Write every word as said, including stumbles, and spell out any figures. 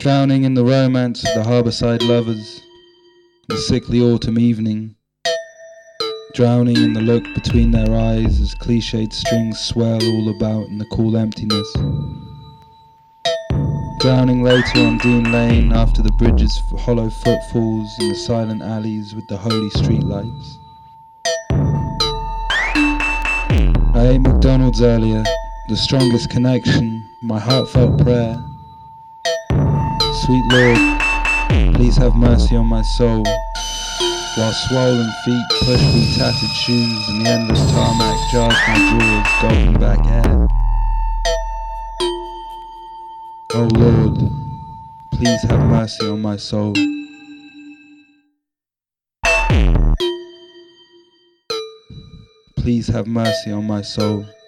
Drowning in the romance of the harbourside lovers, the sickly autumn evening, drowning in the look between their eyes as cliched strings swell all about in the cool emptiness, drowning later on Dean Lane after the bridge's hollow footfalls in the silent alleys with the holy streetlights. I ate McDonald's earlier, the strongest connection, my heartfelt prayer. Sweet Lord, please have mercy on my soul, while swollen feet push through tattered shoes and the endless tarmac jars my drawers, gulping back air. Oh Lord, please have mercy on my soul. Please have mercy on my soul.